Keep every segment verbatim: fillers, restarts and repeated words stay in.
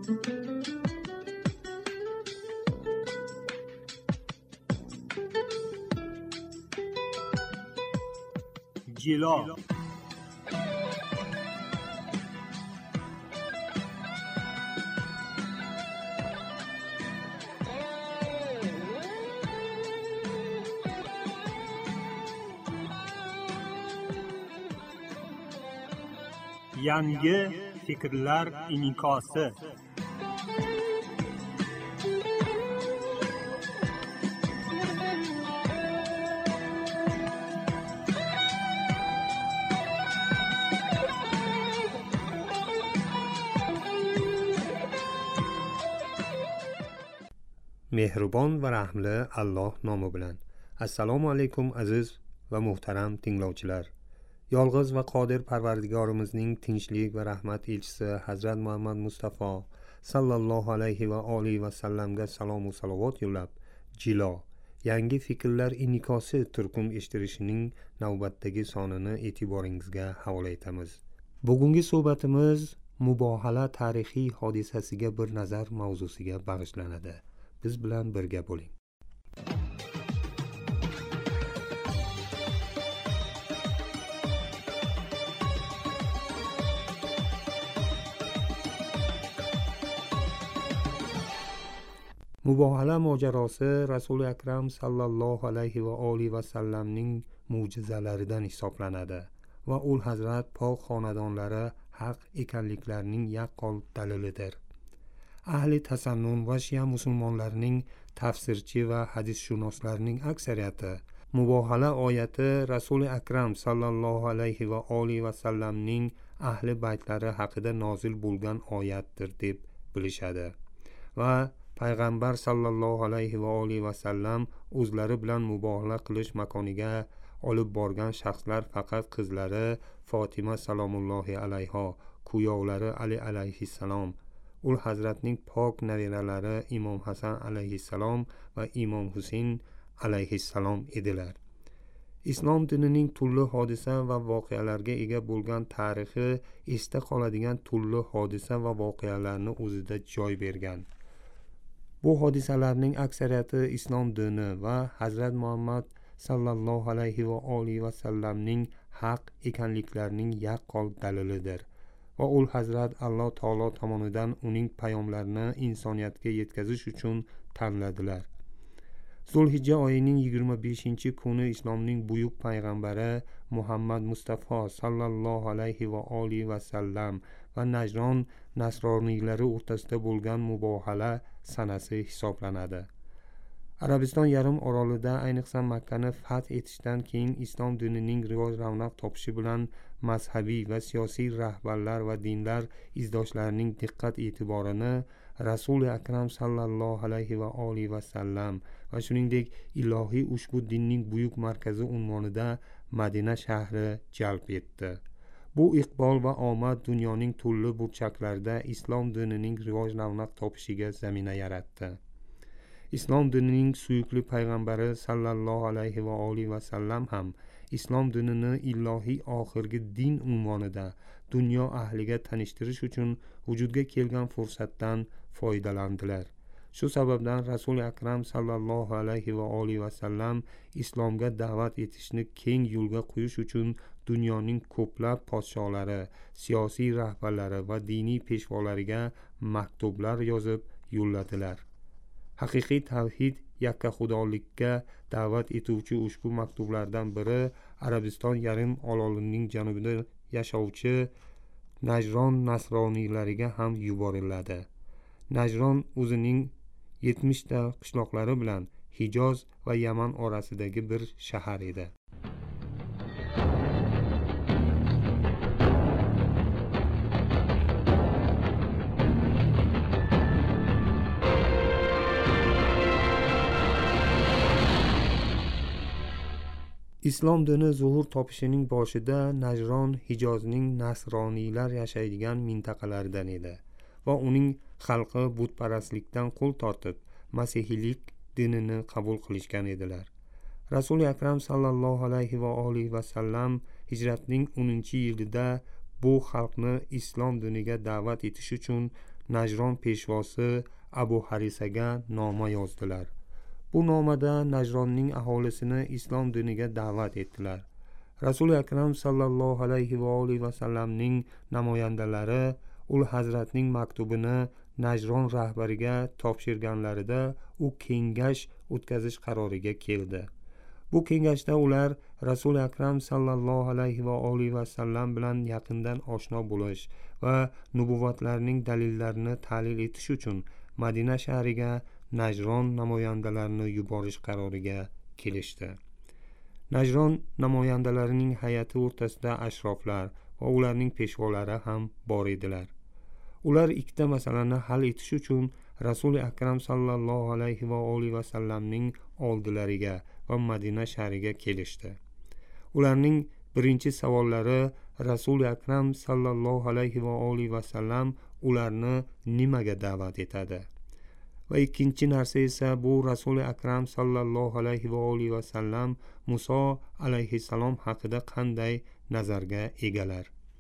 جلا yangi fikrlar inikosi. mehribon va rahmli Alloh nomi bilan. Assalomu alaykum aziz va muhtaram tinglovchilar. Yolg'iz va qodir Parvardigorimizning tinchlik va rahmat elchisi Hazrat Muhammad Mustafa sallallohu alayhi va olihi va sallamga salom va salovat yo'llab, Jilo, yangi fikrlar inikosi turkum eshittirishining navbatdagi sonini e'tiboringizga havola etamiz. Bugungi suhbatimiz mubohala tarixiy hodisasiga bir nazar mavzusiga bag'ishlanadi. Biz bilan birga bo'ling. Mubohala mojarosi Rasuli Akram sallallohu alayhi va olihi va sallamning mo'jizalaridan hisoblanadi va ul hazrat pok xonadonlari haq ekanliklarining yaqqol dalilidir. Ahli tasannun va shia musulmonlarining tafsirchi va hadisshunoslarning aksariyati mubohala oyati Rasuli Akram sallallohu alayhi va olihi va sallamning ahli baytlari haqida nozil bo'lgan oyatdir deb bilishadi va payg'ambar sallallohu alayhi va olihi va sallam o'zlari bilan mubohala qilish makoniga olib borgan shaxslar faqat qizlari Fatima salomullohi alayha, kuyovlari Ali alayhissalom, ul hazratning pok nabiralari Imom Hasan alayhissalom va Imom Husayn alayhissalom edilar. Islom dinining turli hodisa va voqealarga ega bo'lgan tarixi esda qoladigan turli hodisa va voqealarni o'zida joy bergan. Bu hodisalarning aksariyati islom dini va Hazrat Muhammad sallallohu alayhi va olihi va sallamning haq ekanliklarining yaqqol dalilidir. Va ul hazrat Alloh taolo tomonidan uning payomlarini insoniyatga yetkazish uchun tanladilar. Zulhijja oyining yigirma beshinchi kuni islomning buyuk payg'ambari Muhammad Mustafa sallallohu alayhi va olihi va sallam va Najron nasroniylari o'rtasida bo'lgan mubohala sanasi hisoblanadi. Arabiston yarim orolida ayniqsa Makkani fath etishdan keyin islom dinining rivoj ravnaq topishi bilan mazhabiy va siyosiy rahbarlar va dinlar izdoshlarining diqqat e'tiborini Rasuli Akram sallallohu alayhi va olihi va sallam va shuningdek ilohiy ushbu dinning buyuk markazi unvonida Madina shahri jalb etdi. Bu iqbol va omad dunyoning turli burchaklarida islom dinining rivoj ravnaq topishiga zamina yaratdi. Islom dinining suyukli payg'ambari sallallohu alayhi va olihi va sallam ham islom dinini ilohiy oxirgi din unvonida dunyo ahliga tanishtirish uchun vujudga kelgan fursatdan foydalandilar. Shu sababdan Rasuli Akram sallallohu alayhi va olihi va sallam islomga da'vat etishni keng yo'lga qo'yish uchun dunyoning ko'plab podsholari, siyosiy rahbarlari va diniy peshvolariga maktublar yozib yo'lladilar. Haqiqiy tavhid yakka xudolikka da'vat etuvchi ushbu maktublardan biri Arabiston yarim orolining janubida yashovchi Najron nasroniylariga ham yuboriladi. Najron o'zining yetmishta qishloqlari bilan Hijoz va Yaman orasidagi bir shahar edi. Islom dini zuhur topishining boshida Najron Hijozning nasroniylar yashaydigan mintaqalaridan edi va uning xalqi butparastlikdan qo'l tortib masihiylik dinini qabul qilishgan edilar. Rasuli Akram sallallohu alayhi va olihi va sallam hijratning o'ninchi yilida bu xalqni islom diniga da'vat etish uchun Najron peshvosi Abu Harisaga noma yozdilar. Bu nomada Najronning aholisini islom diniga da'vat etdilar. Rasuli akram sallallohu alayhi va olihi va sallamning namoyandalari ul hazratning maktubini Najron rahbariga topshirganlarida u kengash o'tkazish qaroriga keldi. Bu kengashda ular Rasuli akram sallallohu alayhi va olihi va sallam bilan yaqindan oshno bo'lish va nubuvatlarning dalillarini tahlil etish uchun Madina shahriga Najron namoyandalarini yuborish qaroriga kelishdi. Najron namoyandalarining hay'ati o'rtasida ashroflar va ularning peshvolari ham bor edilar. Ular ikkita masalani hal etish uchun Rasuli akram sallallohu alayhi va olihi va sallamning oldilariga va Madina shahriga kelishdi. Ularning birinchi savollari Rasuli akram sallallohu alayhi va olihi va sallam ularni nimaga da'vat etadi? Va ikkinchi narsa esa bu Rasuli akram sallallohu alayhi va olihi va sallam Muso alayhissalom haqida qanday nazarga egalar?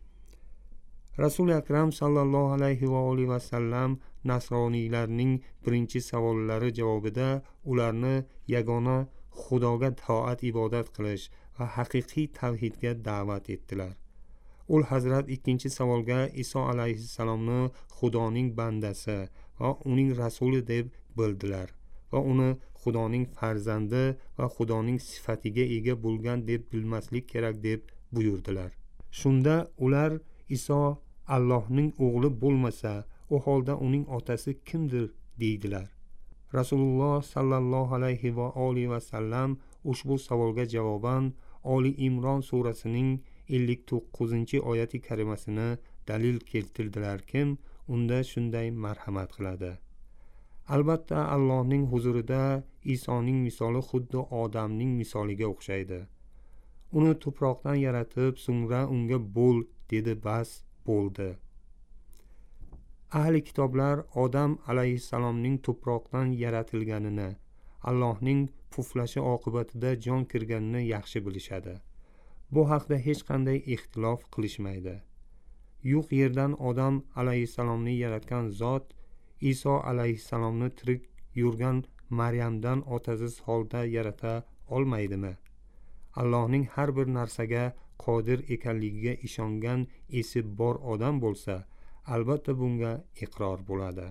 Rasuli akram sallallohu alayhi va olihi va sallam nasroniylarning birinchi savollari javobida ularni yagona Xudoga toat ibodat qilish va haqiqiy tavhidga da'vat etdilar. Ul hazrat ikkinchi savolga Iso alayhissalomni Xudoning bandasi va uning rasuli deb bildilar va uni Xudoning farzandi va Xudoning sifatiga ega bo'lgan deb bilmaslik kerak deb buyurdilar. Shunda ular Iso Allohning o'g'li bo'lmasa, u holda uning otasi kimdir deydilar. Rasululloh sallallohu alayhi va olihi va sallam ushbu savolga javoban Oli Imron surasining ellik to'qqizinchi oyati karimasini dalil keltirdilarkim, unda shunday marhamat qiladi. Albatta Allohning huzurida Isoning misoli xuddi odamning misoliga o'xshaydi. Uni tuproqdan yaratib, so'ngra unga bo'l dedi, bas bo'ldi. Ahli kitoblar Odam alayhissalomning tuproqdan yaratilganini, Allohning puflashi oqibatida jon kirganini yaxshi bilishadi. Bu haqda hech qanday ixtilof qilishmaydi. Yo'q yerdan Odam alayhissalomni yaratgan zot Iso alayhissalomni tirik yurgan Maryamdan otasiz holda yarata olmaydimi? Allohning har bir narsaga qodir ekanligiga ishongan esi bor odam bo'lsa, albatta bunga iqror bo'ladi.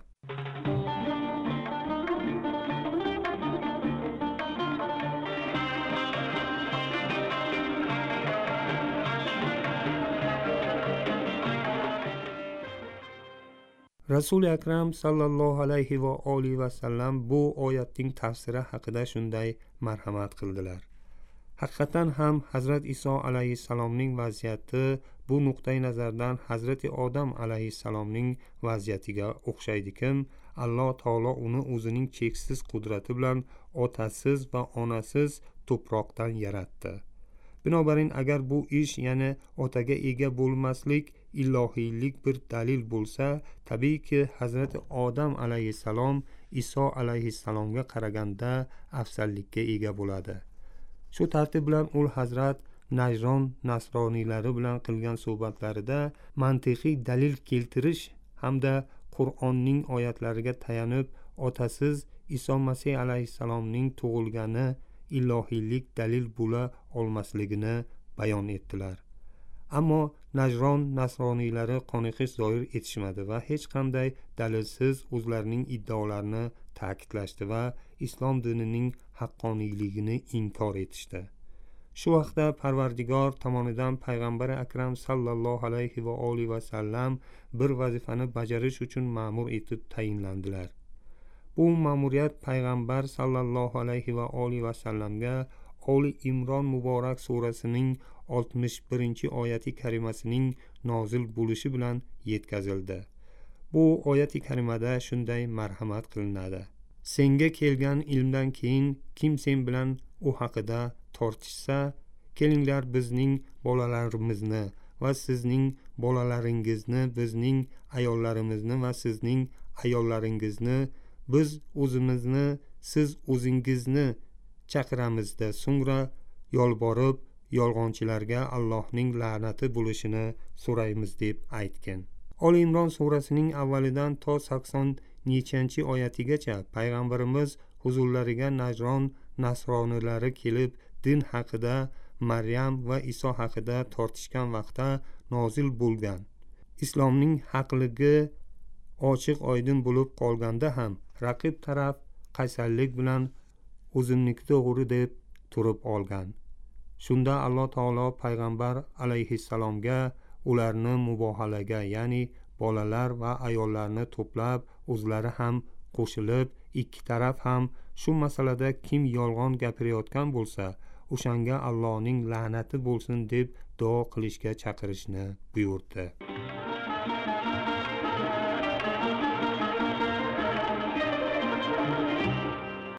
Rasuli akram sallallohu alayhi va olihi va sallam bu oyatning tafsiri haqida shunday marhamat qildilar. Haqiqatan ham Hazrat Iso alayhissalomning vaziyati bu nuqtai nazardan Hazrati Odam alayhissalomning vaziyatiga o'xshaydikim, Alloh taolo uni o'zining cheksiz qudrati bilan otasiz va onasiz tuproqdan yaratdi. Binobarin agar bu ish, ya'ni otaga ega bo'lmaslik, ilohiylik bir dalil bo'lsa, tabiiyki Hazrati Odam alayhissalom Iso alayhissalomga qaraganda afzallikka ega bo'ladi. Shu tartib bilan ul hazrat Najron nasroniylari bilan qilgan suhbatlarida mantiqiy dalil keltirish hamda Qur'onning oyatlariga tayanib otasiz Iso Masih alayhissalomning tug'ilgani ilohiylik dalil bo'la olmasligini bayon etdilar. Ammo Najron nasroniylari qoniqish zohir etishmadi va hech qanday dalilsiz o'zlarining iddaolarini ta'kidlashdi va islom dinining haqqoniyligini inkor etishdi. Shu vaqtda Parvardigor tomonidan payg'ambar akram sallallohu alayhi va olihi va sallam bir vazifani bajarish uchun ma'mur etib tayinlandilar. Bu ma'muriyat payg'ambar sallallohu alayhi va olihi va sallamga Oli Imron muborak surasining oltmish birinchi oyati karimasining nozil bo'lishi bilan yetkazildi. Bu oyati karimada shunday marhamat qilinadi: senga kelgan ilmdan keyin kim sen bilan u haqida tortishsa, kelinglar bizning bolalarimizni va sizning bolalaringizni, bizning ayollarimizni va sizning ayollaringizni, biz o'zimizni, siz o'zingizni chaqiramizda, so'ngra yolborib yolg'onchilarga Allohning la'nati bo'lishini so'raymiz deb aytgan. Oli Imron surasining avvalidan to sakson nechanchi oyatigacha payg'ambarimiz huzurlariga Najron nasronilari kelib din haqida, Maryam va Iso haqida tortishgan vaqtda nozil bo'lgan. Islomning haqligi ochiq oydin bo'lib qolganda ham raqib taraf qaysarlik bilan o'zimniki to'g'ri deb turib olgan. Shunda Alloh taolo payg'ambar alayhissalomga ularni mubohalaga, ya'ni bolalar va ayollarni to'plab, o'zlari ham qo'shilib, ikki taraf ham shu masalada kim yolg'on gapirayotgan bo'lsa, o'shanga Allohning la'nati bo'lsin deb duo qilishga chaqirishni buyurdi.